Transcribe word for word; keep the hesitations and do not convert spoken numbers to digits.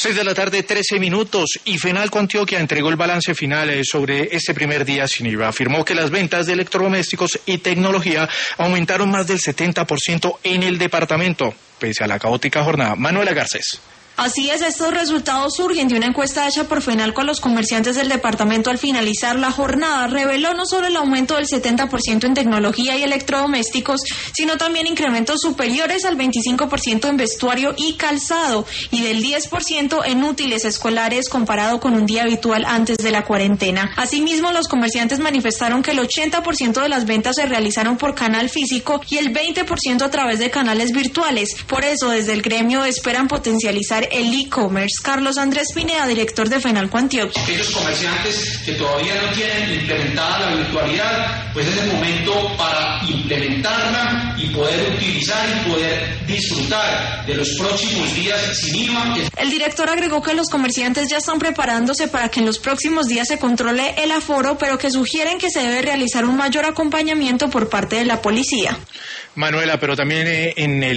Seis de la tarde, trece minutos, y Fenalco Antioquia entregó el balance final sobre este primer día sin I V A. Afirmó que las ventas de electrodomésticos y tecnología aumentaron más del setenta por ciento en el departamento, pese a la caótica jornada. Manuela Garcés. Así es, estos resultados surgen de una encuesta hecha por Fenalco a los comerciantes del departamento al finalizar la jornada. Reveló no solo el aumento del setenta por ciento en tecnología y electrodomésticos, sino también incrementos superiores al veinticinco por ciento en vestuario y calzado y del diez por ciento en útiles escolares comparado con un día habitual antes de la cuarentena. Asimismo, los comerciantes manifestaron que el ochenta por ciento de las ventas se realizaron por canal físico y el veinte por ciento a través de canales virtuales. Por eso, desde el gremio esperan potencializar el e-commerce. Carlos Andrés Pineda, director de Fenalco Antioquia. Aquellos comerciantes que todavía no tienen implementada la virtualidad, pues es el momento para implementarla y poder utilizar y poder disfrutar de los próximos días sin I V A. El director agregó que los comerciantes ya están preparándose para que en los próximos días se controle el aforo, pero que sugieren que se debe realizar un mayor acompañamiento por parte de la policía. Manuela, pero también eh, en el